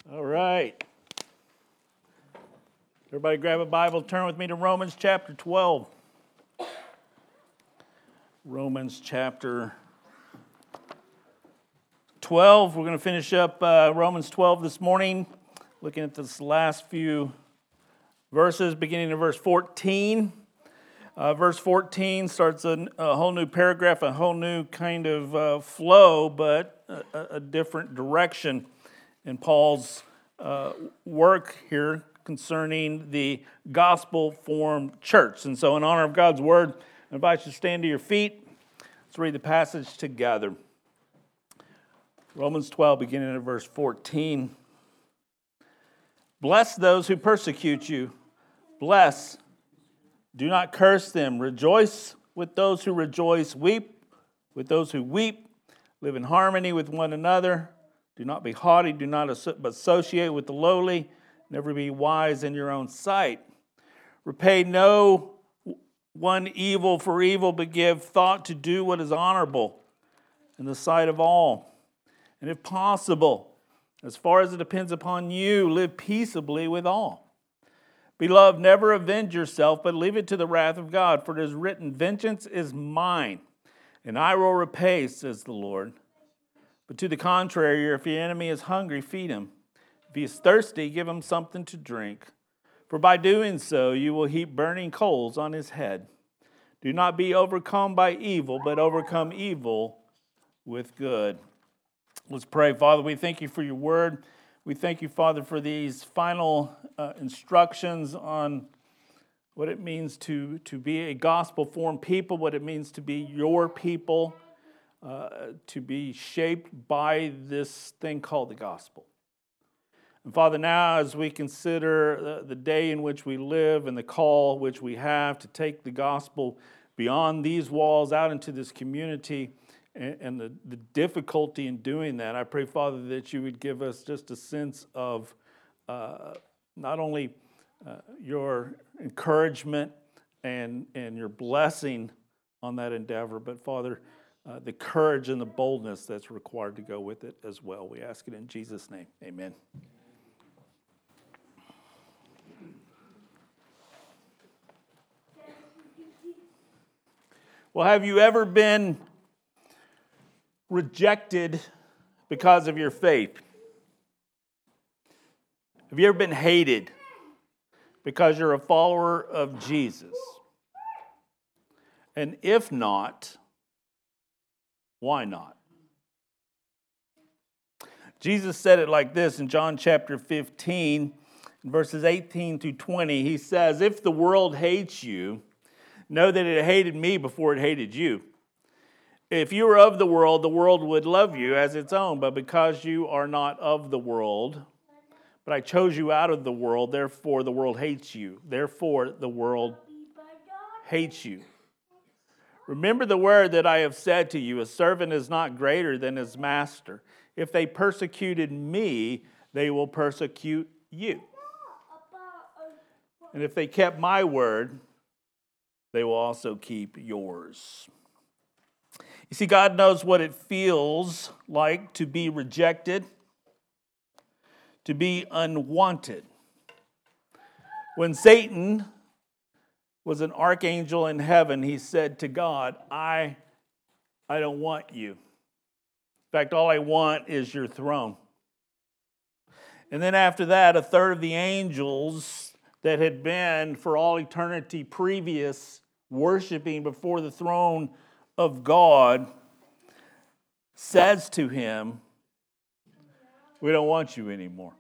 All right. Everybody grab a Bible, turn with me to Romans chapter 12. Romans chapter 12. We're going to finish up Romans 12 this morning, looking at this last few verses, beginning in verse 14. Verse 14 starts a whole new paragraph, a whole new kind of flow, but a different direction in Paul's work here concerning the gospel-formed church. And so in honor of God's word, I invite you to stand to your feet. Let's read the passage together. Romans 12, beginning at verse 14. Bless those who persecute you. Bless. Do not curse them. Rejoice with those who rejoice. Weep with those who weep. Live in harmony with one another. Do not be haughty. Do not associate with the lowly. Never be wise in your own sight. Repay no one evil for evil, but give thought to do what is honorable in the sight of all. And if possible, as far as it depends upon you, live peaceably with all. Beloved, never avenge yourself, but leave it to the wrath of God. For it is written, vengeance is mine, and I will repay, says the Lord. But to the contrary, if your enemy is hungry, feed him. If he is thirsty, give him something to drink. For by doing so, you will heap burning coals on his head. Do not be overcome by evil, but overcome evil with good. Let's pray. Father, we thank you for your word. We thank you, Father, for these final instructions on what it means to be a gospel-formed people, what it means to be your people, to be shaped by this thing called the gospel. And Father, now as we consider the day in which we live and the call which we have to take the gospel beyond these walls out into this community and the difficulty in doing that, I pray, Father, that you would give us just a sense of not only your encouragement and your blessing on that endeavor, but Father, the courage and the boldness that's required to go with it as well. We ask it in Jesus' name. Amen. Well, have you ever been rejected because of your faith? Have you ever been hated because you're a follower of Jesus? And if not, why not? Jesus said it like this in John chapter 15, verses 18 through 20. He says, if the world hates you, know that it hated me before it hated you. If you were of the world would love you as its own. But because you are not of the world, but I chose you out of the world, therefore the world hates you. Therefore the world hates you. Remember the word that I have said to you, a servant is not greater than his master. If they persecuted me, they will persecute you. And if they kept my word, they will also keep yours. You see, God knows what it feels like to be rejected, to be unwanted. When Satan was an archangel in heaven, he said to God, I don't want you. In fact, all I want is your throne. And then after that, a third of the angels that had been for all eternity previous worshiping before the throne of God says to him, we don't want you anymore.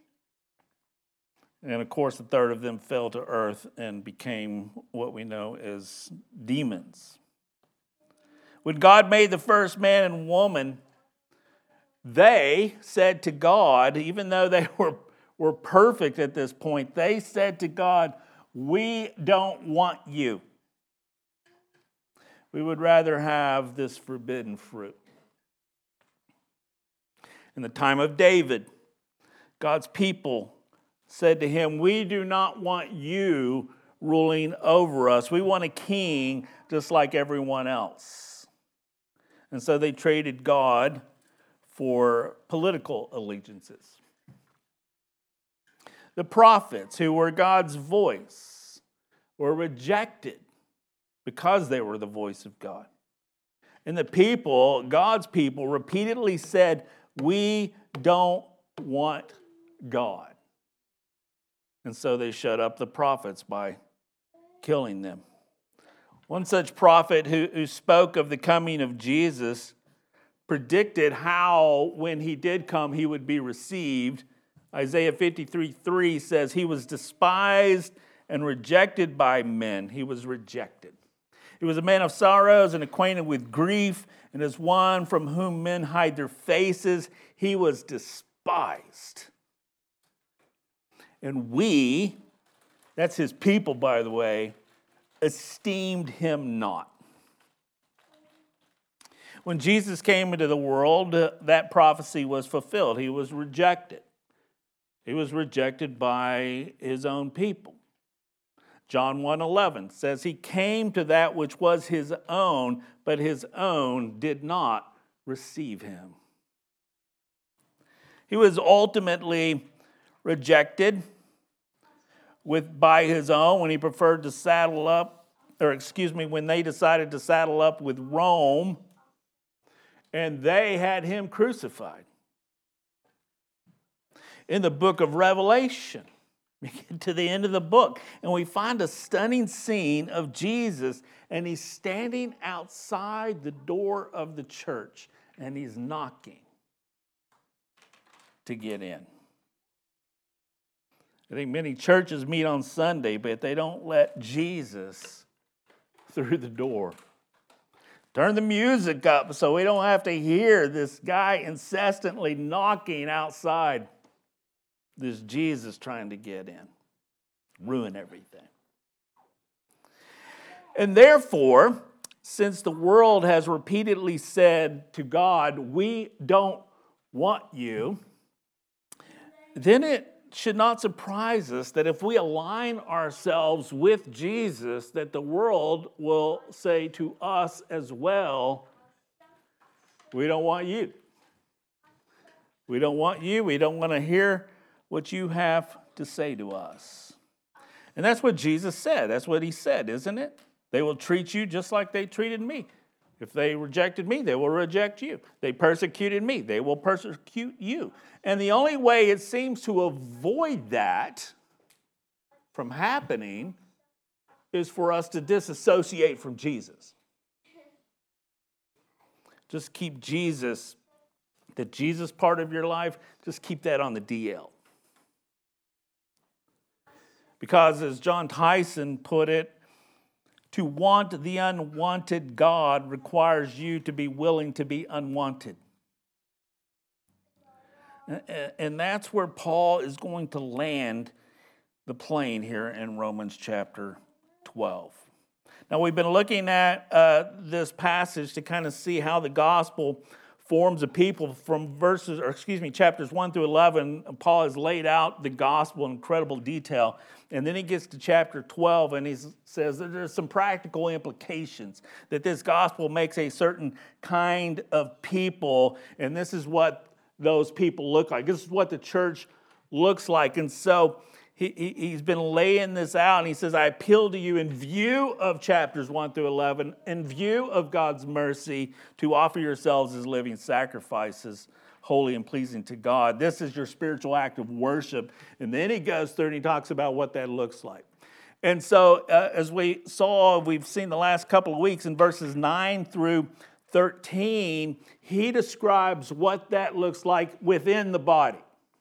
And of course, a third of them fell to earth and became what we know as demons. When God made the first man and woman, they said to God, even though they were perfect at this point, they said to God, we don't want you. We would rather have this forbidden fruit. In the time of David, God's people said to him, we do not want you ruling over us. We want a king just like everyone else. And so they traded God for political allegiances. The prophets, who were God's voice, were rejected because they were the voice of God. And the people, God's people, repeatedly said, "We don't want God." And so they shut up the prophets by killing them. One such prophet who spoke of the coming of Jesus predicted how, when he did come, he would be received. Isaiah 53:3 says, "He was despised and rejected by men." He was rejected. He was a man of sorrows and acquainted with grief, and as one from whom men hide their faces, he was despised. And we, that's his people, by the way, esteemed him not. When Jesus came into the world, that prophecy was fulfilled. He was rejected. He was rejected by his own people. John 1:11 says he came to that which was his own, but his own did not receive him. He was ultimately rejected by his own when he preferred to saddle up, when they decided to saddle up with Rome, and they had him crucified. In the book of Revelation, we get to the end of the book, and we find a stunning scene of Jesus, and he's standing outside the door of the church, and he's knocking to get in. I think many churches meet on Sunday, but they don't let Jesus through the door. Turn the music up so we don't have to hear this guy incessantly knocking outside. This Jesus trying to get in. Ruin everything. And therefore, since the world has repeatedly said to God, "We don't want you," then it should not surprise us that if we align ourselves with Jesus, that the world will say to us as well, "We don't want you. We don't want you. We don't want to hear what you have to say to us." And that's what Jesus said. That's what he said, isn't it? They will treat you just like they treated me. If they rejected me, they will reject you. They persecuted me, they will persecute you. And the only way it seems to avoid that from happening is for us to disassociate from Jesus. Just keep Jesus, the Jesus part of your life, just keep that on the DL. Because as John Tyson put it, to want the unwanted God requires you to be willing to be unwanted. And that's where Paul is going to land the plane here in Romans chapter 12. Now, we've been looking at this passage to kind of see how the gospel forms a people from chapters 1 through 11. Paul has laid out the gospel in incredible detail. And then he gets to chapter 12 and he says that there's some practical implications, that this gospel makes a certain kind of people, and this is what those people look like. This is what the church looks like. And so he's been laying this out, and he says, "I appeal to you in view of chapters 1 through 11, in view of God's mercy, to offer yourselves as living sacrifices, holy and pleasing to God. This is your spiritual act of worship." And then he goes through and he talks about what that looks like. And so as we've seen the last couple of weeks in verses 9 through 13, he describes what that looks like within the body,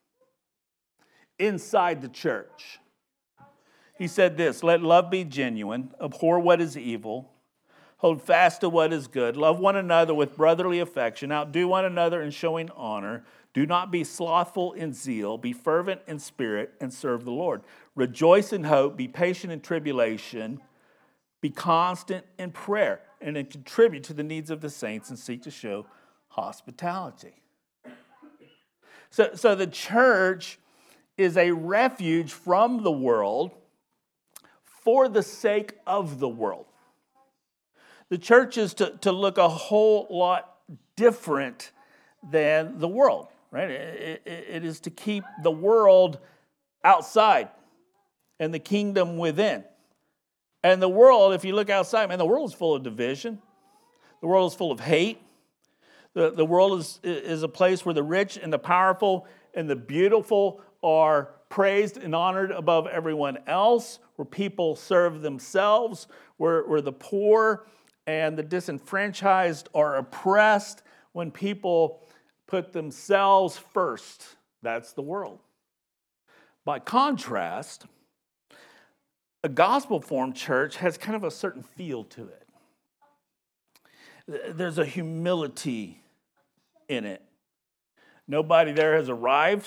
inside the church. He said this, "Let love be genuine, abhor what is evil, hold fast to what is good, love one another with brotherly affection, outdo one another in showing honor, do not be slothful in zeal, be fervent in spirit, and serve the Lord. Rejoice in hope, be patient in tribulation, be constant in prayer, and then contribute to the needs of the saints and seek to show hospitality." So the church is a refuge from the world for the sake of the world. The church is to look a whole lot different than the world, right? It is to keep the world outside and the kingdom within. And the world, if you look outside, man, the world is full of division. The world is full of hate. The world is a place where the rich and the powerful and the beautiful are praised and honored above everyone else, where people serve themselves, where the poor and the disenfranchised are oppressed, when people put themselves first. That's the world. By contrast, a gospel-formed church has kind of a certain feel to it. There's a humility in it. Nobody there has arrived.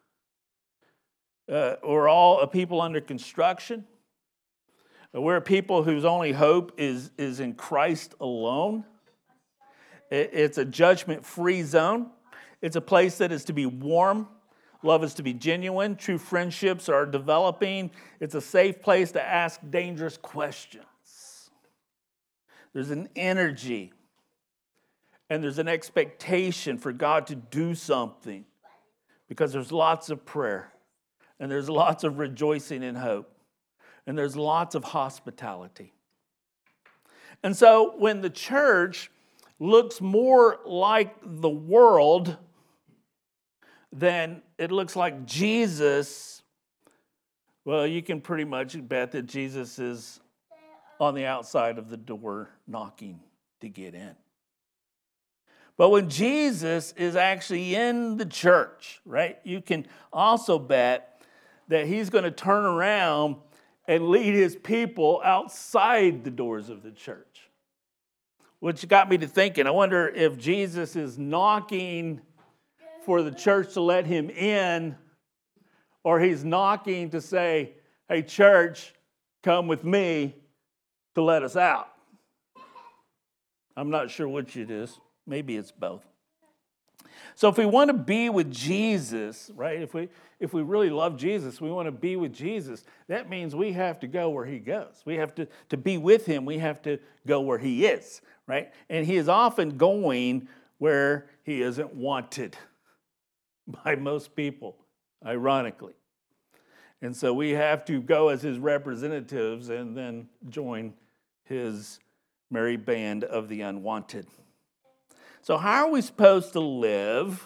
We're all a people under construction. We're a people whose only hope is in Christ alone. It's a judgment-free zone. It's a place that is to be warm. Love is to be genuine. True friendships are developing. It's a safe place to ask dangerous questions. There's an energy and there's an expectation for God to do something because there's lots of prayer and there's lots of rejoicing in hope and there's lots of hospitality. And so when the church looks more like the world than it looks like Jesus, well, you can pretty much bet that Jesus is on the outside of the door knocking to get in. But when Jesus is actually in the church, right, you can also bet that he's going to turn around and lead his people outside the doors of the church. Which got me to thinking, I wonder if Jesus is knocking for the church to let him in, or he's knocking to say, hey, church, come with me to let us out. I'm not sure which it is. Maybe it's both. So if we want to be with Jesus, right, if we really love Jesus, we want to be with Jesus, that means we have to go where he goes. We have to be with him. We have to go where he is, right? And he is often going where he isn't wanted by most people, ironically. And so we have to go as his representatives and then join his merry band of the unwanted. So how are we supposed to live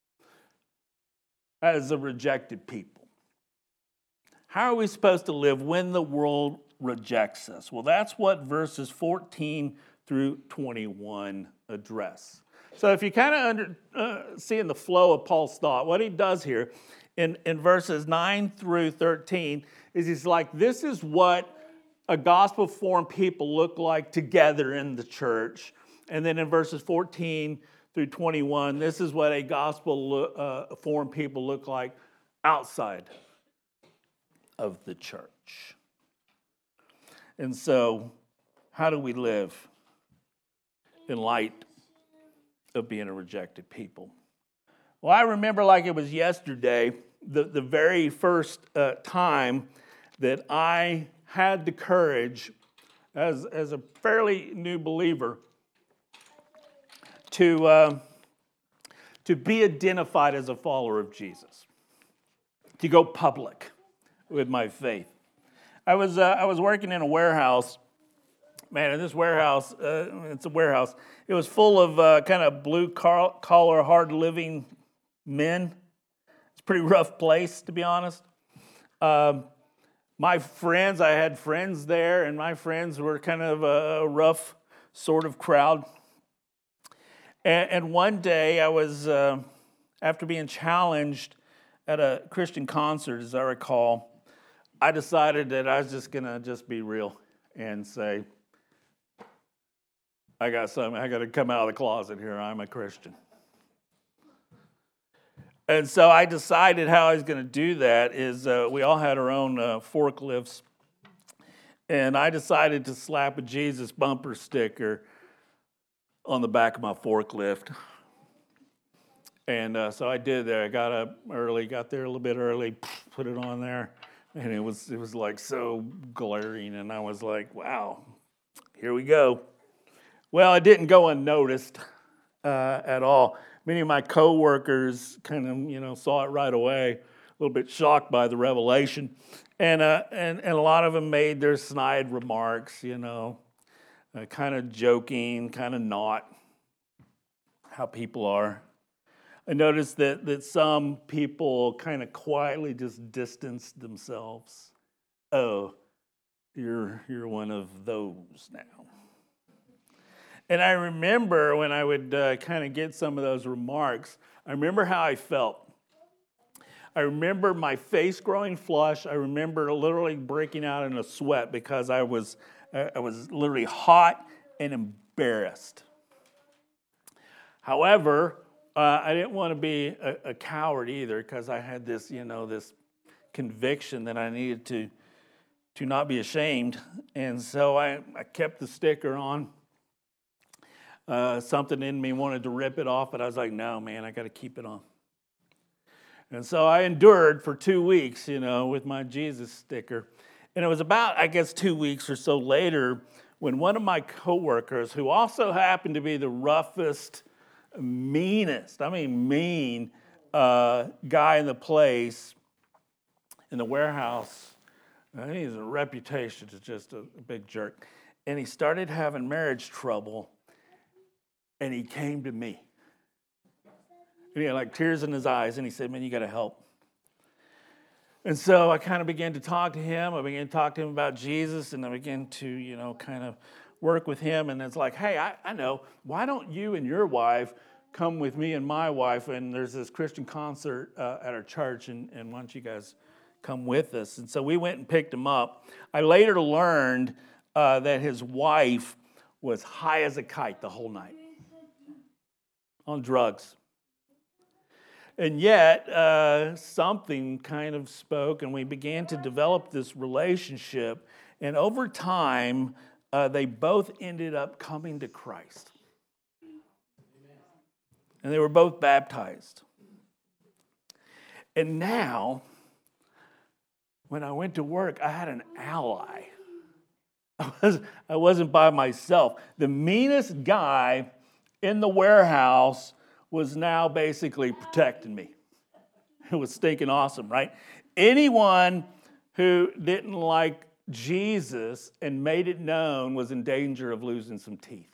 as a rejected people? How are we supposed to live when the world rejects us? Well, that's what verses 14 through 21 address. So if you kind of see in the flow of Paul's thought, what he does here in verses 9 through 13 is he's like, this is what a gospel-formed people look like together in the church. And then in verses 14 through 21, this is what a gospel-formed people look like outside of the church. And so, how do we live in light of being a rejected people? Well, I remember like it was yesterday, the very first time that I had the courage as a fairly new believer to be identified as a follower of Jesus, to go public with my faith. I was working in a warehouse. Man, in this warehouse, it's a warehouse. It was full of kind of blue-collar, hard-living men. It's a pretty rough place, to be honest. My friends, I had friends there, and my friends were kind of a rough sort of crowd. And one day I was, after being challenged at a Christian concert, as I recall, I decided that I was just going to be real and say, I got to come out of the closet here. I'm a Christian. And so I decided how I was going to do that is we all had our own forklifts. And I decided to slap a Jesus bumper sticker on the back of my forklift. And so I did that. I got up early, got there a little bit early, put it on there. And it was like so glaring. And I was like, wow, here we go. Well, it didn't go unnoticed at all. Many of my coworkers kind of, saw it right away. little bit shocked by the revelation. And a lot of them made their snide remarks, kind of joking, kind of not how people are. I noticed that some people kind of quietly just distanced themselves. Oh, you're one of those now. And I remember when I would kind of get some of those remarks, I remember how I felt. I remember my face growing flush. I remember literally breaking out in a sweat because I was literally hot and embarrassed. However, I didn't want to be a coward either because I had this, this conviction that I needed to not be ashamed. And so I kept the sticker on. Something in me wanted to rip it off, but I was like, no, man, I got to keep it on. And so I endured for 2 weeks, with my Jesus sticker. And it was about, 2 weeks or so later when one of my coworkers, who also happened to be the roughest, meanest, mean guy in the place, in the warehouse, he has a reputation as just a big jerk. And he started having marriage trouble, and he came to me. And he had tears in his eyes, and he said, man, you got to help. And so I kind of began to talk to him. I began to talk to him about Jesus, and I began to, kind of work with him. And it's like, hey, I know, why don't you and your wife come with me and my wife? And there's this Christian concert at our church, and why don't you guys come with us? And so we went and picked him up. I later learned that his wife was high as a kite the whole night on drugs. And yet, something kind of spoke, and we began to develop this relationship. And over time, they both ended up coming to Christ. And they were both baptized. And now, when I went to work, I had an ally. I wasn't by myself. The meanest guy in the warehouse was now basically protecting me. It was stinking awesome, right? Anyone who didn't like Jesus and made it known was in danger of losing some teeth.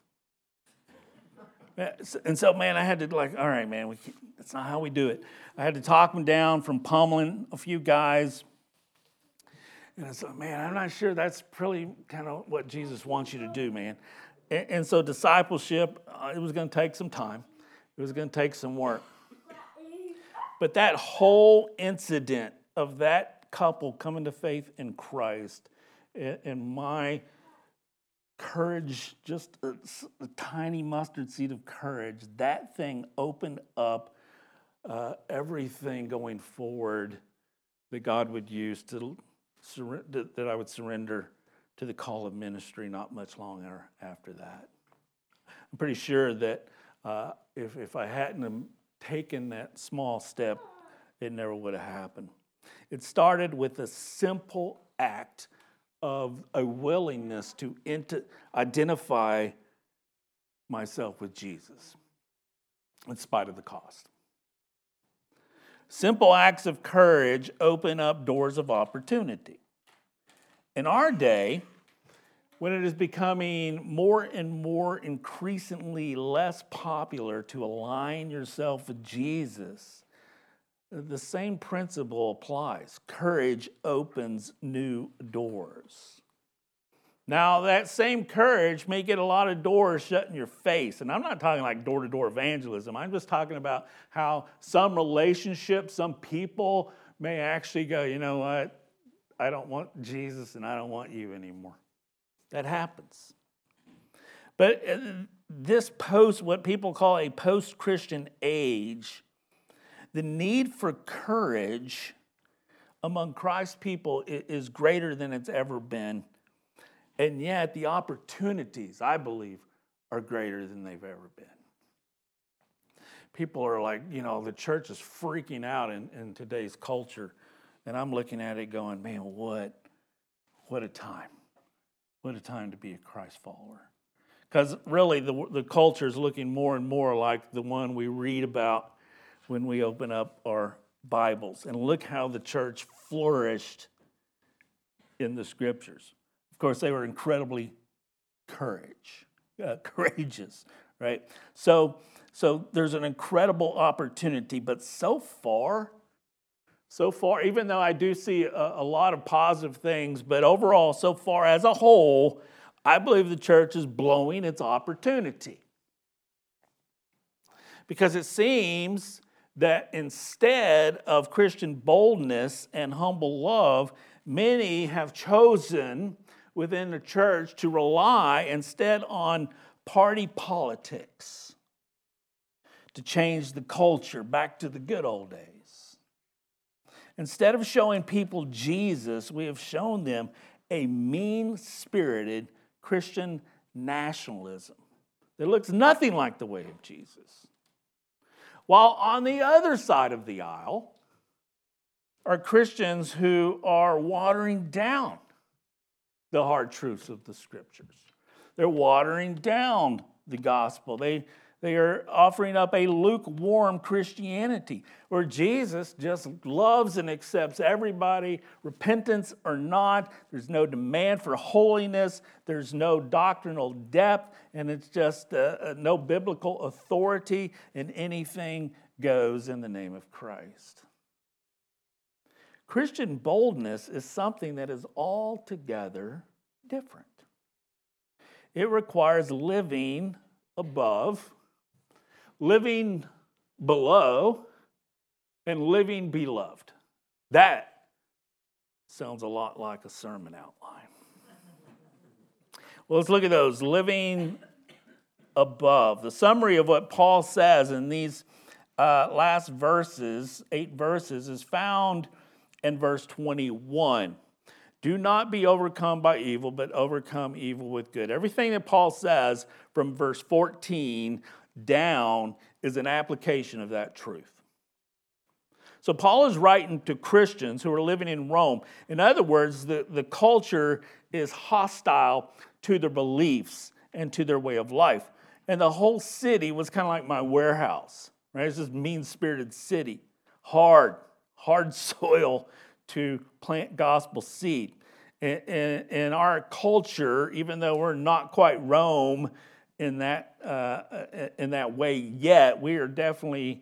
And so, man, I had to all right, man, that's not how we do it. I had to talk him down from pummeling a few guys. And I said, man, I'm not sure that's really kind of what Jesus wants you to do, man. And so discipleship, it was going to take some time. It was going to take some work. But that whole incident of that couple coming to faith in Christ and my courage, just a tiny mustard seed of courage, that thing opened up everything going forward that God would use that I would surrender to the call of ministry not much longer after that. I'm pretty sure that if I hadn't have taken that small step, it never would have happened. It started with a simple act of a willingness to identify myself with Jesus, in spite of the cost. Simple acts of courage open up doors of opportunity. In our day, when it is becoming more and more increasingly less popular to align yourself with Jesus, the same principle applies. Courage opens new doors. Now, that same courage may get a lot of doors shut in your face. And I'm not talking like door-to-door evangelism. I'm just talking about how some relationships, some people may actually go, you know what? I don't want Jesus and I don't want you anymore. That happens. But this what people call a post-Christian age, the need for courage among Christ's people is greater than it's ever been. And yet the opportunities, I believe, are greater than they've ever been. People are like, the church is freaking out in today's culture. And I'm looking at it going, man, what a time. What a time to be a Christ follower. Because really the culture is looking more and more like the one we read about when we open up our Bibles. And look how the church flourished in the scriptures. Of course, they were incredibly courageous, right? So there's an incredible opportunity, but so far, even though I do see a lot of positive things, but overall, so far as a whole, I believe the church is blowing its opportunity. Because it seems that instead of Christian boldness and humble love, many have chosen within the church to rely instead on party politics to change the culture back to the good old days. Instead of showing people Jesus, we have shown them a mean-spirited Christian nationalism that looks nothing like the way of Jesus. While on the other side of the aisle are Christians who are watering down the hard truths of the scriptures. They're watering down the gospel. They are offering up a lukewarm Christianity where Jesus just loves and accepts everybody, repentance or not. There's no demand for holiness. There's no doctrinal depth, and it's just no biblical authority, and anything goes in the name of Christ. Christian boldness is something that is altogether different. It requires living above, living below, and living beloved. That sounds a lot like a sermon outline. Well, let's look at those. Living above. The summary of what Paul says in these last verses, 8 verses, is found in verse 21. Do not be overcome by evil, but overcome evil with good. Everything that Paul says from verse 14 down is an application of that truth. So Paul is writing to Christians who are living in Rome. In other words, the culture is hostile to their beliefs and to their way of life. And the whole city was kind of like my warehouse, right? It's this mean-spirited city, hard soil to plant gospel seed. In our culture, even though we're not quite Rome in that way yet, we are definitely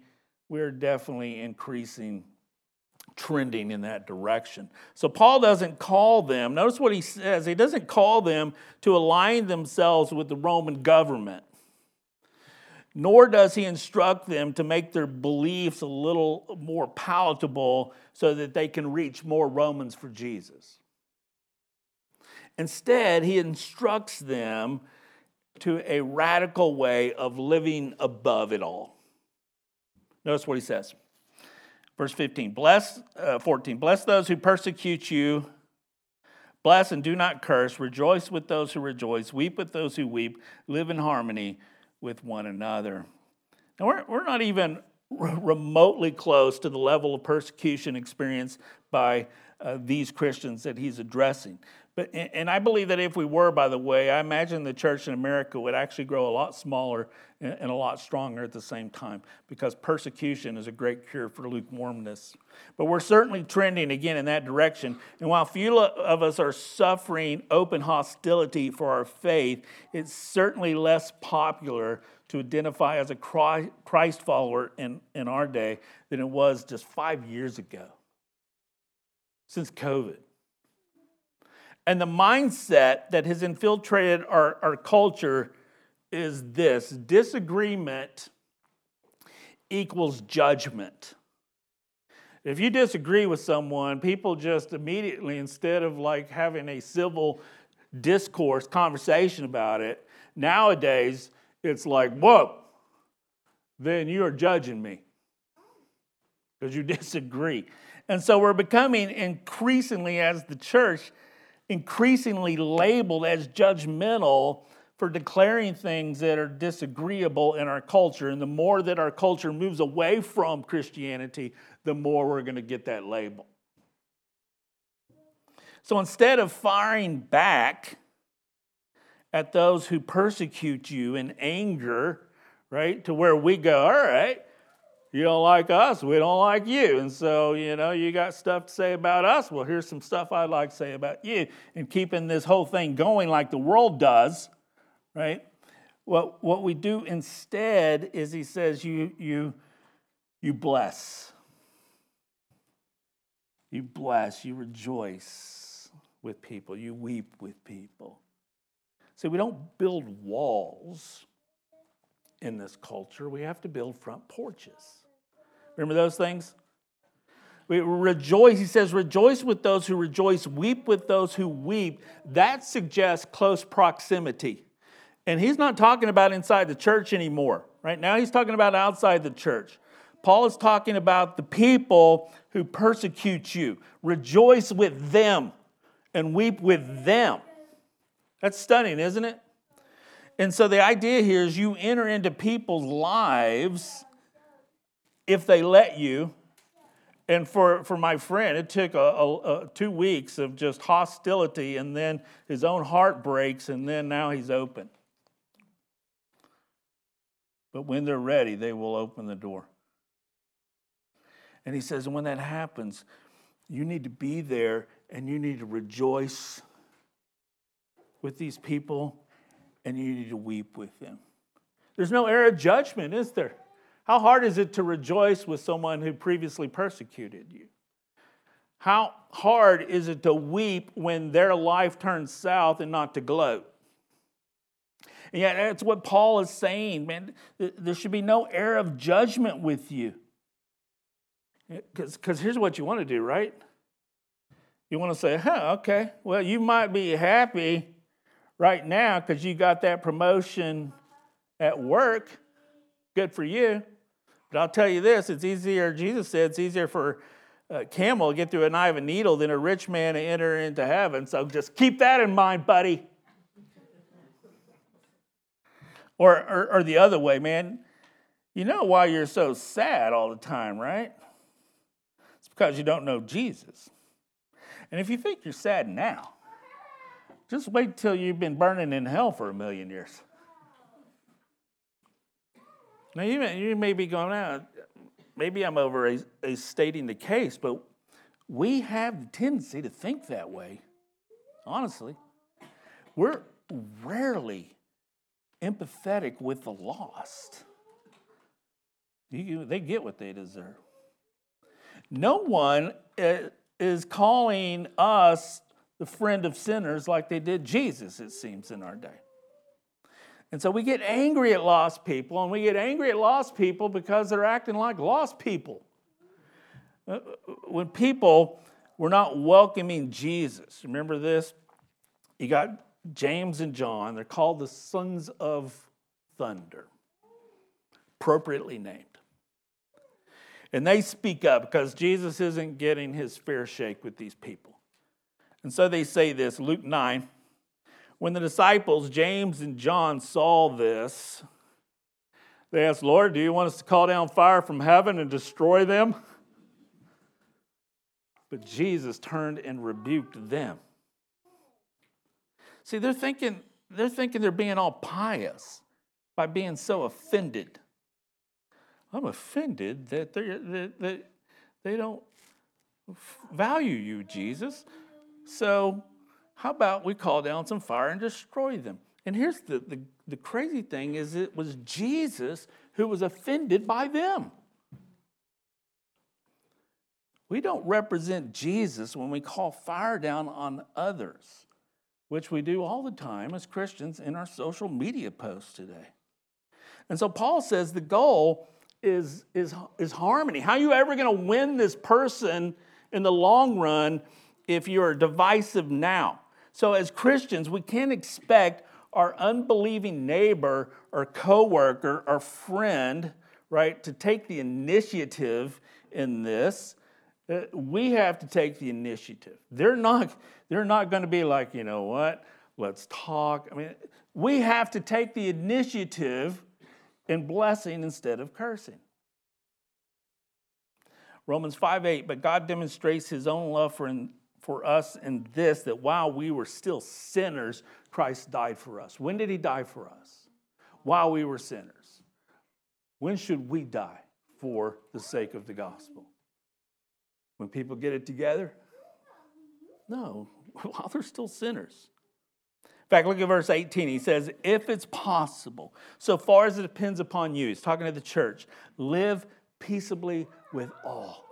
increasing, trending in that direction. So Paul doesn't call them, notice what he says, he doesn't call them to align themselves with the Roman government, nor does he instruct them to make their beliefs a little more palatable so that they can reach more Romans for Jesus. Instead, he instructs them to a radical way of living above it all. Notice what he says. Verse 14, bless those who persecute you. Bless and do not curse. Rejoice with those who rejoice. Weep with those who weep. Live in harmony with one another. Now, we're not even remotely close to the level of persecution experienced by these Christians that he's addressing. And I believe that if we were, by the way, I imagine the church in America would actually grow a lot smaller and a lot stronger at the same time, because persecution is a great cure for lukewarmness. But we're certainly trending again in that direction. And while few of us are suffering open hostility for our faith, it's certainly less popular to identify as a Christ follower in our day than it was just 5 years ago, since COVID. And the mindset that has infiltrated our culture is this: disagreement equals judgment. If you disagree with someone, people just immediately, instead of like having a civil discourse, conversation about it, nowadays it's like, whoa, then you are judging me because you disagree. And so we're becoming increasingly, as the church, increasingly labeled as judgmental for declaring things that are disagreeable in our culture. And the more that our culture moves away from Christianity, the more we're going to get that label. So instead of firing back at those who persecute you in anger, right, to where we go, all right, You don't like us, we don't like you. And so, you got stuff to say about us. Well, here's some stuff I'd like to say about you. And keeping this whole thing going like the world does, right? What we do instead is he says you bless. You bless, you rejoice with people, you weep with people. See, we don't build walls in this culture. We have to build front porches. Remember those things? We rejoice, he says, rejoice with those who rejoice, weep with those who weep. That suggests close proximity. And he's not talking about inside the church anymore. Right now he's talking about outside the church. Paul is talking about the people who persecute you. Rejoice with them and weep with them. That's stunning, isn't it? And so the idea here is you enter into people's lives if they let you. And for my friend, it took 2 weeks of just hostility, and then his own heart breaks, and then now he's open. But when they're ready, they will open the door. And he says, and when that happens, you need to be there and you need to rejoice with these people and you need to weep with them. There's no air of judgment, is there? How hard is it to rejoice with someone who previously persecuted you? How hard is it to weep when their life turns south and not to gloat? And yet that's what Paul is saying, man. There should be no air of judgment with you. Because here's what you want to do, right? You want to say, okay, well, you might be happy right now because you got that promotion at work. Good for you. But I'll tell you this, it's easier, Jesus said, it's easier for a camel to get through an eye of a needle than a rich man to enter into heaven. So just keep that in mind, buddy. Or the other way, man. You know why you're so sad all the time, right? It's because you don't know Jesus. And if you think you're sad now, just wait till you've been burning in hell for 1,000,000 years. Now, you may be going out, maybe I'm overstating the case, but we have the tendency to think that way, honestly. We're rarely empathetic with the lost. They get what they deserve. No one is calling us the friend of sinners like they did Jesus, it seems, in our day. And so we get angry at lost people, and we get angry at lost people because they're acting like lost people. When people were not welcoming Jesus, remember this? You got James and John. They're called the sons of thunder, appropriately named. And they speak up because Jesus isn't getting his fair shake with these people. And so they say this, Luke 9. When the disciples, James and John, saw this, they asked, Lord, do you want us to call down fire from heaven and destroy them? But Jesus turned and rebuked them. See, they're thinking they're being all pious by being so offended. I'm offended that they don't value you, Jesus. So how about we call down some fire and destroy them? And here's the crazy thing is it was Jesus who was offended by them. We don't represent Jesus when we call fire down on others, which we do all the time as Christians in our social media posts today. And so Paul says the goal is harmony. How are you ever going to win this person in the long run if you're divisive now? So as Christians, we can't expect our unbelieving neighbor or coworker or friend, right, to take the initiative in this. We have to take the initiative. They're not going to be like, you know what, let's talk. I mean, we have to take the initiative in blessing instead of cursing. Romans 5:8, but God demonstrates his own love for us in this, that while we were still sinners, Christ died for us. When did he die for us? While we were sinners. When should we die for the sake of the gospel. When people get it together, no, while they're still sinners. In fact, look at verse 18. He says, if it's possible, so far as it depends upon you, he's talking to the church, live peaceably with all.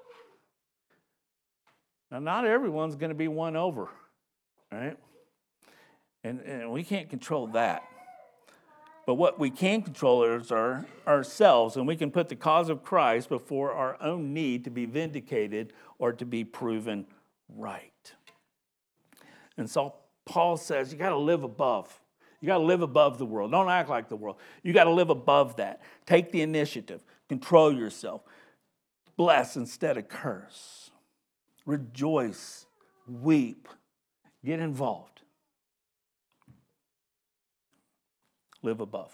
Now, not everyone's going to be won over, right? And we can't control that. But what we can control is ourselves, and we can put the cause of Christ before our own need to be vindicated or to be proven right. And so Paul says you got to live above. You got to live above the world. Don't act like the world. You got to live above that. Take the initiative. Control yourself. Bless instead of curse. Rejoice. Weep. Get involved. Live above.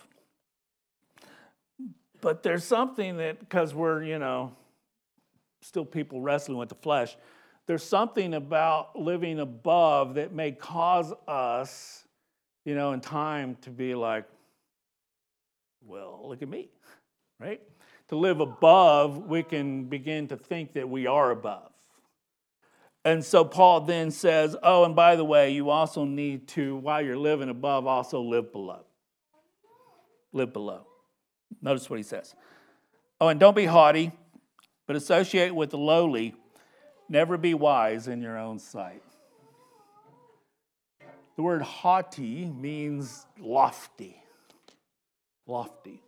But there's something that, because we're, still people wrestling with the flesh, there's something about living above that may cause us, in time to be like, well, look at me, right? To live above, we can begin to think that we are above. And so Paul then says, oh, and by the way, you also need to, while you're living above, also live below. Live below. Notice what he says. Oh, and don't be haughty, but associate with the lowly. Never be wise in your own sight. The word haughty means lofty. Lofty.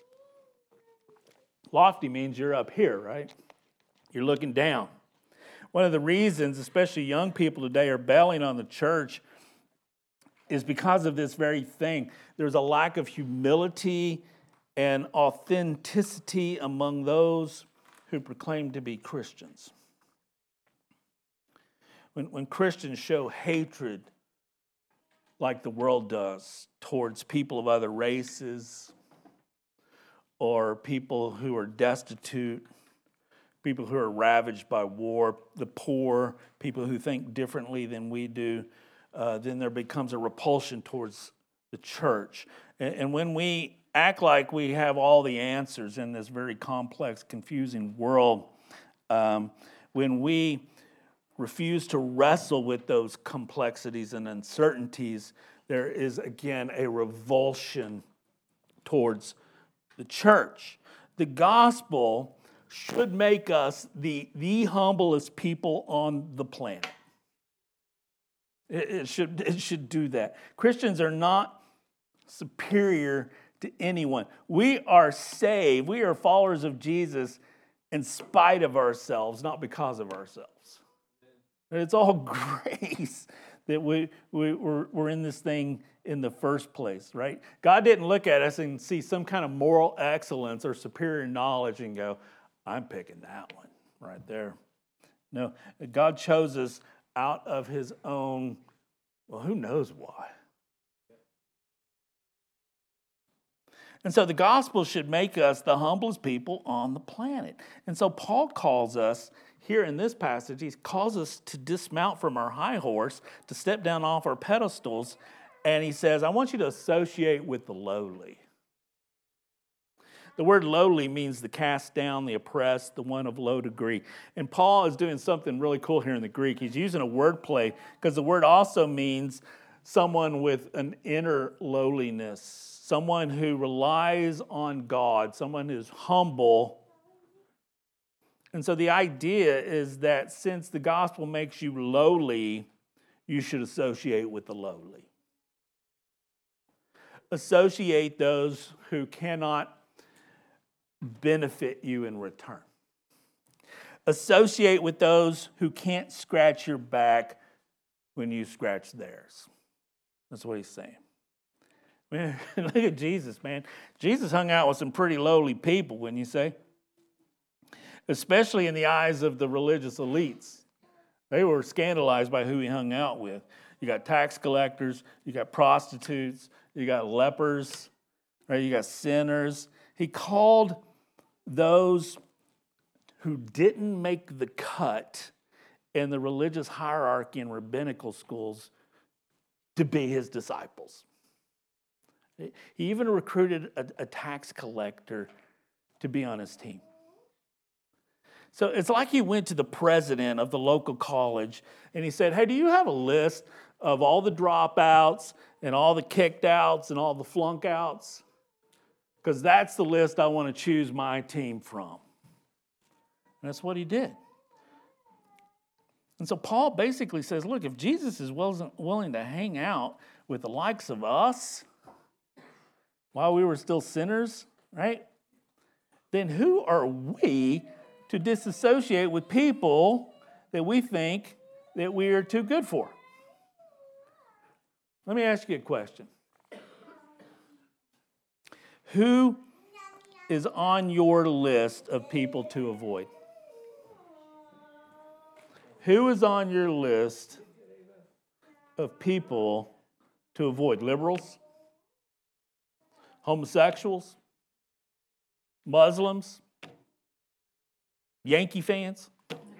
Lofty means you're up here, right? You're looking down. One of the reasons, especially young people today, are bailing on the church is because of this very thing. There's a lack of humility and authenticity among those who proclaim to be Christians. When Christians show hatred like the world does towards people of other races or people who are destitute, people who are ravaged by war, the poor, people who think differently than we do, then there becomes a repulsion towards the church. And when we act like we have all the answers in this very complex, confusing world, when we refuse to wrestle with those complexities and uncertainties, there is, again, a revulsion towards the church. The gospel should make us the humblest people on the planet. It should do that. Christians are not superior to anyone. We are saved. We are followers of Jesus in spite of ourselves, not because of ourselves. And it's all grace that we're in this thing in the first place, right? God didn't look at us and see some kind of moral excellence or superior knowledge and go, I'm picking that one right there. No, God chose us out of his own, well, who knows why. And so the gospel should make us the humblest people on the planet. And so Paul calls us, here in this passage, he calls us to dismount from our high horse, to step down off our pedestals, and he says, I want you to associate with the lowly. The word lowly means the cast down, the oppressed, the one of low degree. And Paul is doing something really cool here in the Greek. He's using a word play because the word also means someone with an inner lowliness, someone who relies on God, someone who's humble. And so the idea is that since the gospel makes you lowly, you should associate with the lowly. Associate those who cannot benefit you in return. Associate with those who can't scratch your back when you scratch theirs. That's what he's saying. Man, look at Jesus, man. Jesus hung out with some pretty lowly people, wouldn't you say? Especially in the eyes of the religious elites. They were scandalized by who he hung out with. You got tax collectors, you got prostitutes, you got lepers, right? You got sinners. He called those who didn't make the cut in the religious hierarchy and rabbinical schools to be his disciples. He even recruited a tax collector to be on his team. So it's like he went to the president of the local college and he said, hey, do you have a list of all the dropouts and all the kicked outs and all the flunk outs? Because that's the list I want to choose my team from. And that's what he did. And so Paul basically says, look, if Jesus is willing to hang out with the likes of us while we were still sinners, right? Then who are we to disassociate with people that we think that we are too good for? Let me ask you a question. Who is on your list of people to avoid? Who is on your list of people to avoid? Liberals? Homosexuals? Muslims? Yankee fans?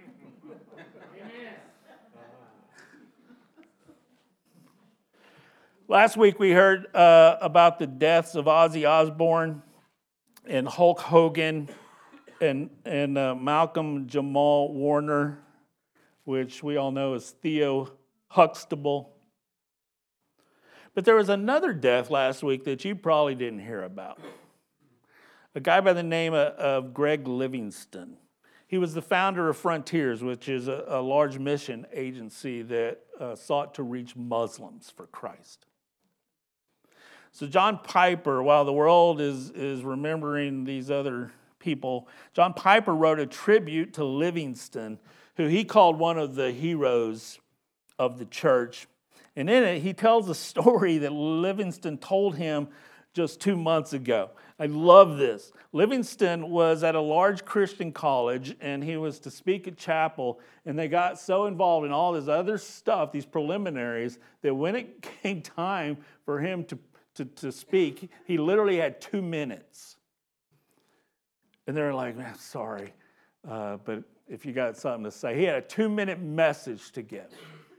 Last week we heard about the deaths of Ozzy Osbourne and Hulk Hogan and Malcolm Jamal Warner, which we all know as Theo Huxtable. But there was another death last week that you probably didn't hear about. A guy by the name of Greg Livingston. He was the founder of Frontiers, which is a large mission agency that sought to reach Muslims for Christ. So John Piper, while the world is remembering these other people, John Piper wrote a tribute to Livingston, who he called one of the heroes of the church. And in it, he tells a story that Livingston told him just 2 months ago. I love this. Livingston was at a large Christian college, and he was to speak at chapel, and they got so involved in all this other stuff, these preliminaries, that when it came time for him to speak, he literally had 2 minutes. And they're like, man, sorry, but if you got something to say. He had a 2-minute message to give.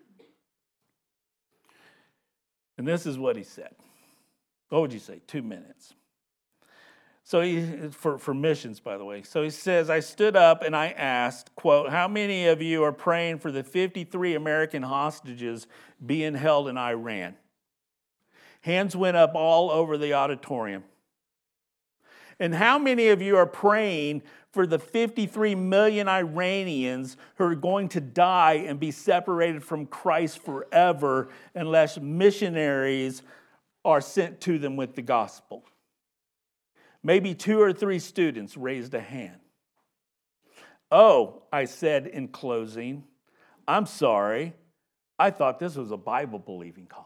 And this is what he said. What would you say? 2 minutes. So for missions, by the way. So he says, I stood up and I asked, quote, how many of you are praying for the 53 American hostages being held in Iran? Hands went up all over the auditorium. And how many of you are praying for the 53 million Iranians who are going to die and be separated from Christ forever unless missionaries are sent to them with the gospel? Maybe 2 or 3 students raised a hand. Oh, I said in closing, I'm sorry. I thought this was a Bible-believing college.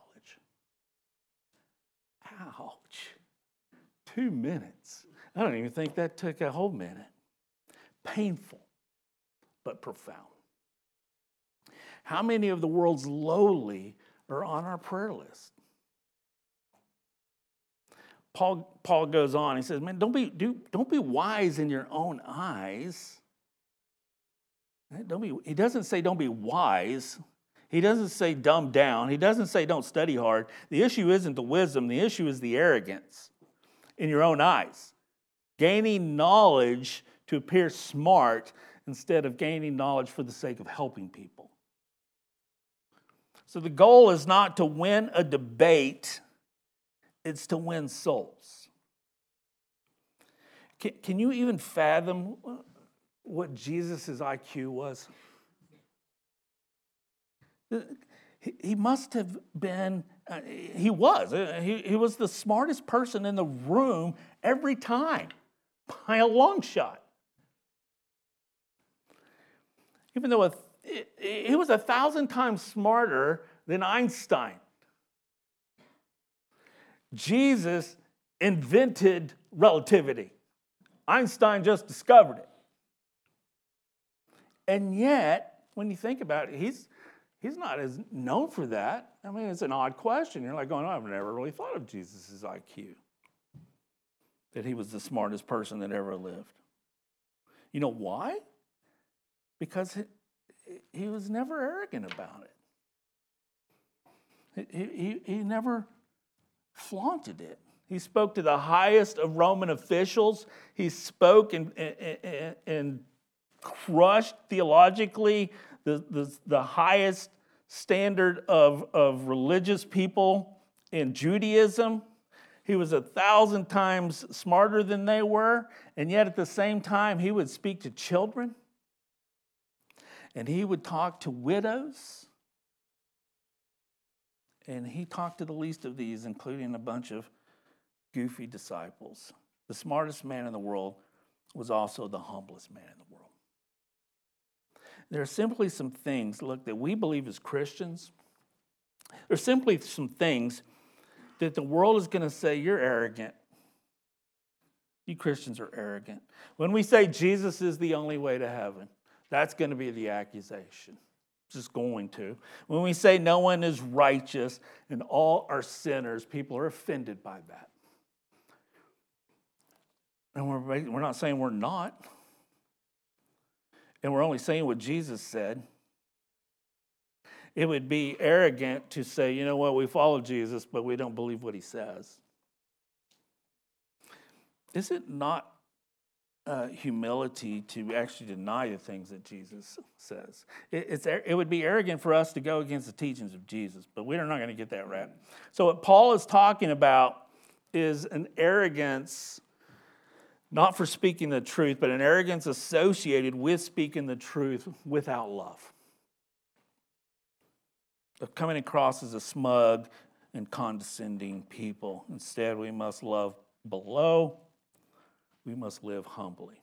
Ouch. 2 minutes. I don't even think that took a whole minute. Painful, but profound. How many of the world's lowly are on our prayer list? Paul goes on. He says, man, don't be wise in your own eyes. He doesn't say don't be wise. He doesn't say dumb down. He doesn't say don't study hard. The issue isn't the wisdom. The issue is the arrogance in your own eyes. Gaining knowledge to appear smart instead of gaining knowledge for the sake of helping people. So the goal is not to win a debate. It's to win souls. Can you even fathom what Jesus' IQ was? He must have been, he was the smartest person in the room every time, by a long shot. Even though he was 1,000 times smarter than Einstein. Jesus invented relativity. Einstein just discovered it. And yet, when you think about it, he's not as known for that. I mean, it's an odd question. You're like going, oh, I've never really thought of Jesus' IQ. That he was the smartest person that ever lived. You know why? Because he was never arrogant about it. He never flaunted it. He spoke to the highest of Roman officials. He spoke in crushed theologically the highest standard of religious people in Judaism. He was 1,000 times smarter than they were, and yet at the same time, he would speak to children, and he would talk to widows, and he talked to the least of these, including a bunch of goofy disciples. The smartest man in the world was also the humblest man in the world. There are simply some things, look, that we believe as Christians. There's simply some things that the world is going to say, you're arrogant. You Christians are arrogant. When we say Jesus is the only way to heaven, that's going to be the accusation. It's just going to. When we say no one is righteous and all are sinners, people are offended by that. And we're not saying we're not. And we're only saying what Jesus said. It would be arrogant to say, you know what, we follow Jesus, but we don't believe what he says. Is it not humility to actually deny the things that Jesus says? It would be arrogant for us to go against the teachings of Jesus, but we're not going to get that right. So what Paul is talking about is an arrogance, not for speaking the truth, but an arrogance associated with speaking the truth without love. Of coming across as a smug and condescending people. Instead, we must love below. We must live humbly.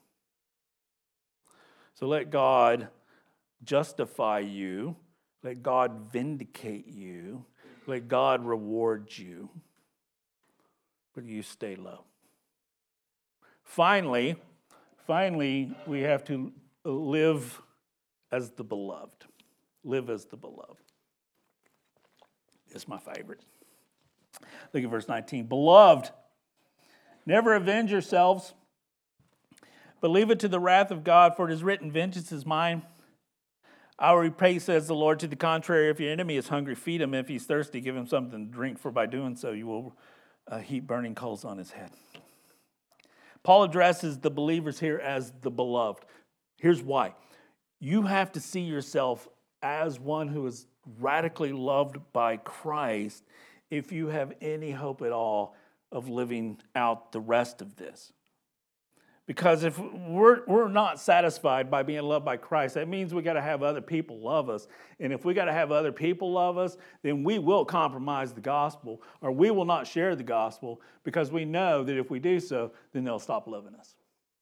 So let God justify you. Let God vindicate you. Let God reward you. But you stay low. Finally, we have to live as the beloved. Live as the beloved. It's my favorite. Look at verse 19. Beloved, never avenge yourselves, but leave it to the wrath of God, for it is written, vengeance is mine. I will repay, says the Lord. To the contrary, if your enemy is hungry, feed him. If he's thirsty, give him something to drink, for by doing so, you will heap burning coals on his head. Paul addresses the believers here as the beloved. Here's why. You have to see yourself as one who is radically loved by Christ if you have any hope at all of living out the rest of this. Because if we're not satisfied by being loved by Christ, that means we got to have other people love us. And if we got to have other people love us, then we will compromise the gospel, or we will not share the gospel, because we know that if we do so, then they'll stop loving us.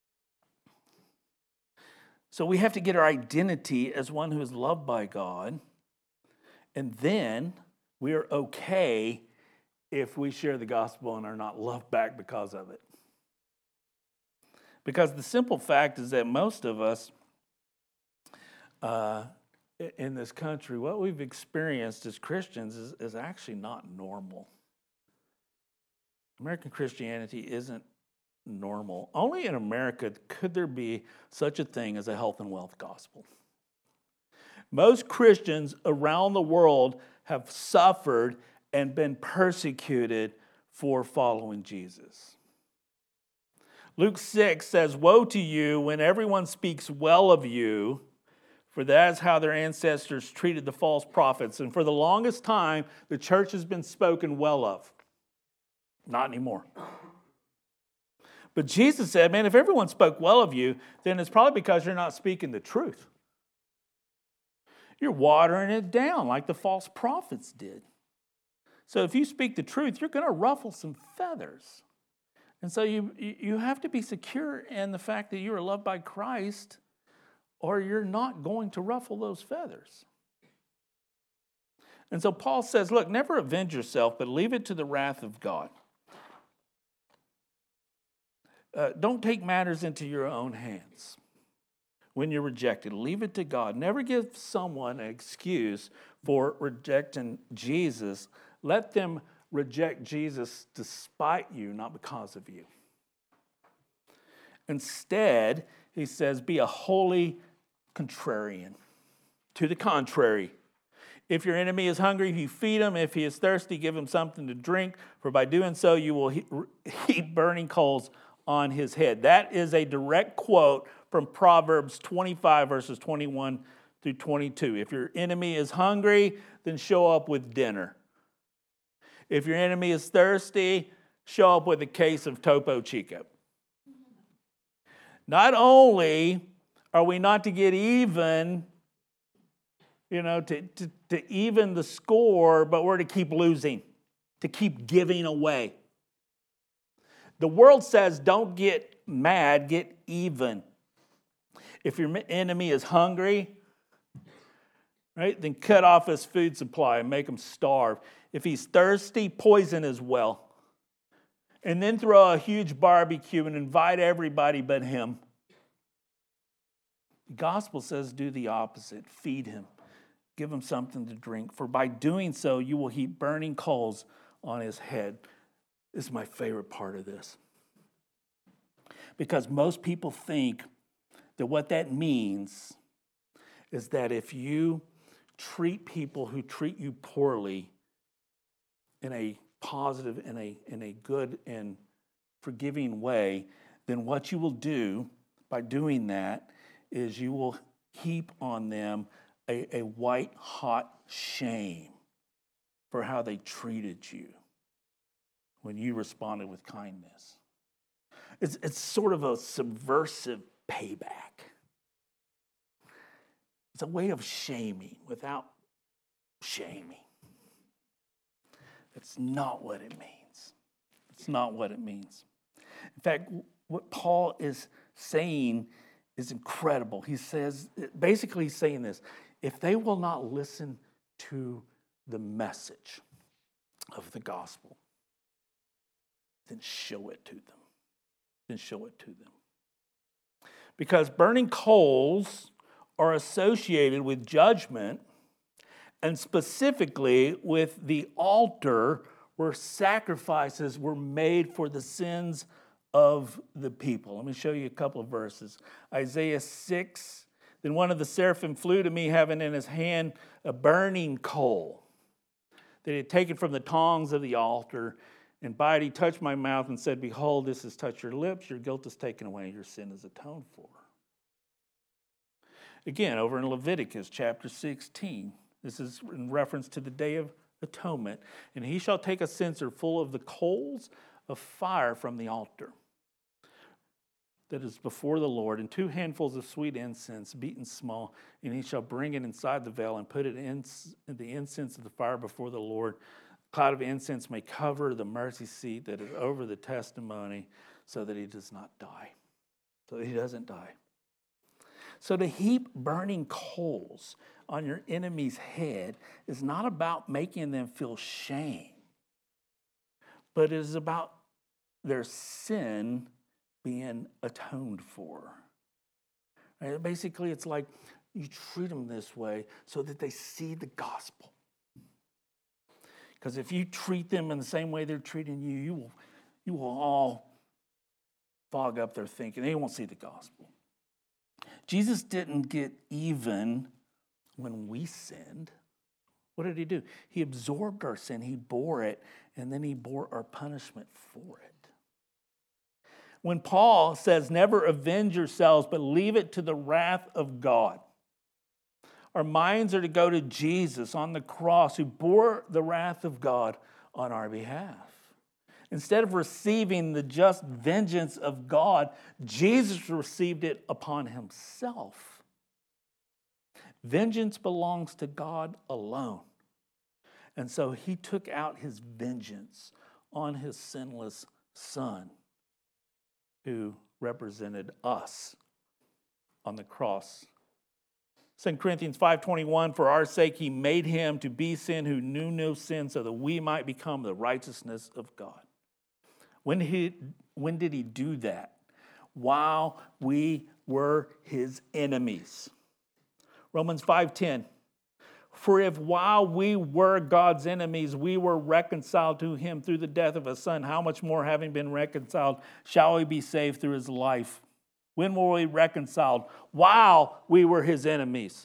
So we have to get our identity as one who is loved by God, and then we are okay if we share the gospel and are not loved back because of it. Because the simple fact is that most of us in this country, what we've experienced as Christians is actually not normal. American Christianity isn't normal. Only in America could there be such a thing as a health and wealth gospel. Most Christians around the world have suffered and been persecuted for following Jesus. Luke 6 says, woe to you when everyone speaks well of you, for that is how their ancestors treated the false prophets. And for the longest time, the church has been spoken well of. Not anymore. But Jesus said, man, if everyone spoke well of you, then it's probably because you're not speaking the truth. You're watering it down like the false prophets did. So if you speak the truth, you're going to ruffle some feathers. And so you have to be secure in the fact that you are loved by Christ, or you're not going to ruffle those feathers. And so Paul says, look, never avenge yourself, but leave it to the wrath of God. Don't take matters into your own hands when you're rejected. Leave it to God. Never give someone an excuse for rejecting Jesus. Let them reject Jesus despite you, not because of you. Instead, he says, be a holy contrarian. To the contrary, if your enemy is hungry, you feed him. If he is thirsty, give him something to drink. For by doing so, you will heap burning coals on his head. That is a direct quote from Proverbs 25, verses 21 through 22. If your enemy is hungry, then show up with dinner. If your enemy is thirsty, show up with a case of Topo Chico. Not only are we not to get even, to even the score, but we're to keep losing, to keep giving away. The world says don't get mad, get even. If your enemy is hungry, right, then cut off his food supply and make him starve. If he's thirsty, poison his well. And then throw a huge barbecue and invite everybody but him. The gospel says do the opposite. Feed him. Give him something to drink. For by doing so, you will heap burning coals on his head. This is my favorite part of this. Because most people think that what that means is that if you treat people who treat you poorly in a positive, in a good and forgiving way, then what you will do by doing that is you will heap on them a white hot shame for how they treated you when you responded with kindness. It's sort of a subversive payback. It's a way of shaming without shaming. That's not what it means. It's not what it means. In fact, what Paul is saying is incredible. He says, basically he's saying this: if they will not listen to the message of the gospel, then show it to them. Then show it to them. Because burning coals are associated with judgment, and specifically with the altar where sacrifices were made for the sins of the people. Let me show you a couple of verses. Isaiah 6, then one of the seraphim flew to me, having in his hand a burning coal that he had taken from the tongs of the altar, and by it he touched my mouth and said, behold, this has touched your lips, your guilt is taken away, your sin is atoned for. Again, over in Leviticus chapter 16, this is in reference to the Day of Atonement. And he shall take a censer full of the coals of fire from the altar that is before the Lord, and 2 handfuls of sweet incense, beaten small, and he shall bring it inside the veil and put it in the incense of the fire before the Lord. A cloud of incense may cover the mercy seat that is over the testimony, so that he does not die. So that he doesn't die. So to heap burning coals on your enemy's head is not about making them feel shame, but it is about their sin being atoned for. Right? Basically, it's like you treat them this way so that they see the gospel. Because if you treat them in the same way they're treating you, you will all fog up their thinking. They won't see the gospel. Jesus didn't get even when we sinned. What did he do? He absorbed our sin, he bore it, and then he bore our punishment for it. When Paul says, never avenge yourselves, but leave it to the wrath of God, our minds are to go to Jesus on the cross, who bore the wrath of God on our behalf. Instead of receiving the just vengeance of God, Jesus received it upon himself. Vengeance belongs to God alone. And so he took out his vengeance on his sinless Son, who represented us on the cross. 2 Corinthians 5:21, for our sake he made him to be sin who knew no sin, so that we might become the righteousness of God. When did he do that? While we were his enemies. Romans 5:10, for if while we were God's enemies, we were reconciled to him through the death of his Son, how much more, having been reconciled, shall we be saved through his life? When were we reconciled? While we were his enemies.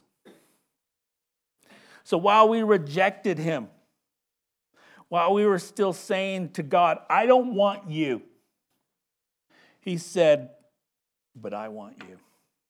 So while we rejected him, while we were still saying to God, I don't want you, he said, but I want you.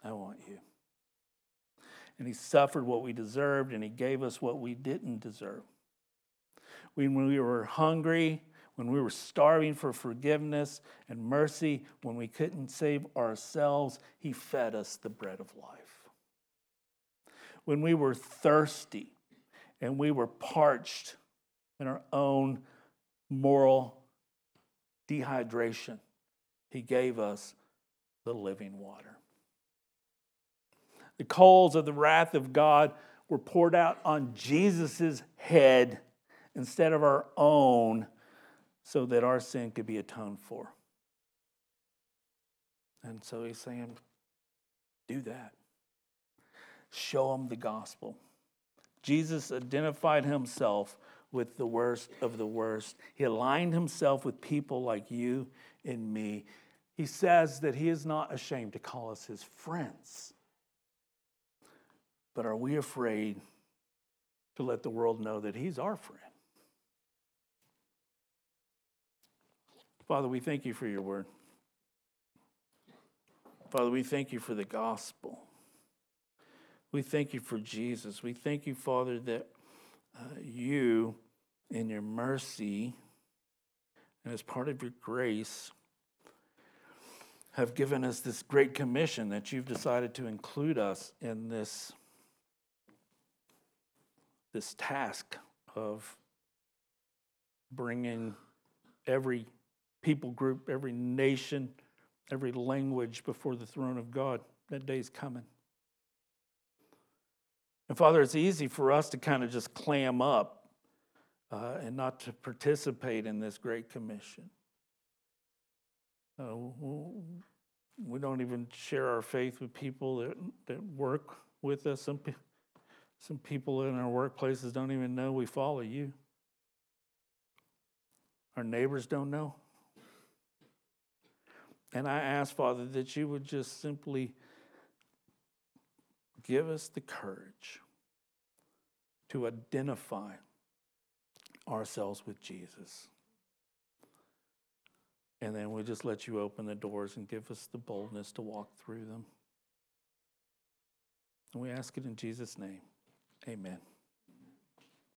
I want you. And he suffered what we deserved, and he gave us what we didn't deserve. When we were hungry, when we were starving for forgiveness and mercy, when we couldn't save ourselves, he fed us the bread of life. When we were thirsty and we were parched in our own moral dehydration, he gave us the living water. The coals of the wrath of God were poured out on Jesus' head instead of our own, so that our sin could be atoned for. And so he's saying, do that. Show them the gospel. Jesus identified himself with the worst of the worst. He aligned himself with people like you and me. He says that he is not ashamed to call us his friends. But are we afraid to let the world know that he's our friend? Father, we thank you for your word. Father, we thank you for the gospel. We thank you for Jesus. We thank you, Father, that you, in your mercy and as part of your grace, have given us this great commission that you've decided to include us in this task of bringing every people group, every nation, every language before the throne of God. That day's coming. And Father, it's easy for us to kind of just clam up and not to participate in this great commission. We don't even share our faith with people that work with us. Some people in our workplaces don't even know we follow you. Our neighbors don't know. And I ask, Father, that you would just simply give us the courage to identify ourselves with Jesus. And then we just let you open the doors and give us the boldness to walk through them. And we ask it in Jesus' name. Amen.